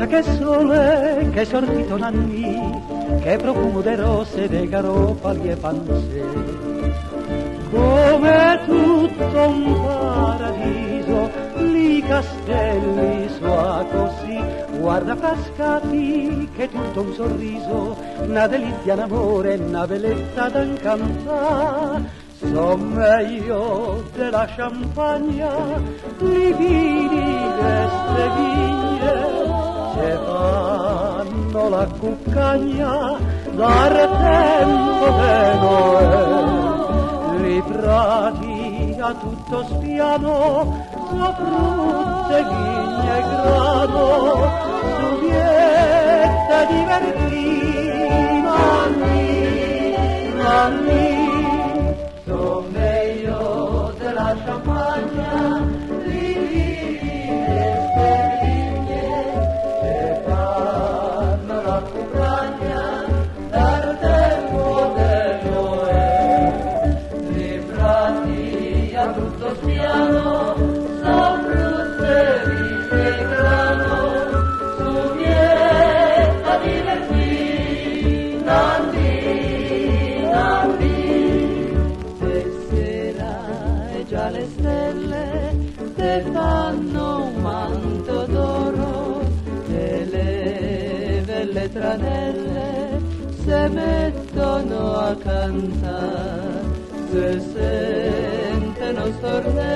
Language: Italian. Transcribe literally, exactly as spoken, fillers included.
Guarda che sole, che sortito Nanni, che profumo de rose, de garopali e panze. Come tutto un paradiso, li castelli sua così, guarda cascati che tutto un sorriso, una delizia, un amore, una bellezza da incantare. Son meglio della champagna, li vini deste vigne, che fanno la cuccagna dal tempo de Noè. Li prati a tutto spiano, so frutte, vigne e grano, su viette divertì, nanni, nanni. Son meglio della champagna, li vini deste vigne, che fanno la cuccagna dal tempo de Noè. Li prati a tutto spiano, son frutte, vigne e grano, su vietta divertì, nanni, nanni. Già le stelle te fanno un manto d'oro e le belle tranelle se mettono a cantare, se sentono stornelli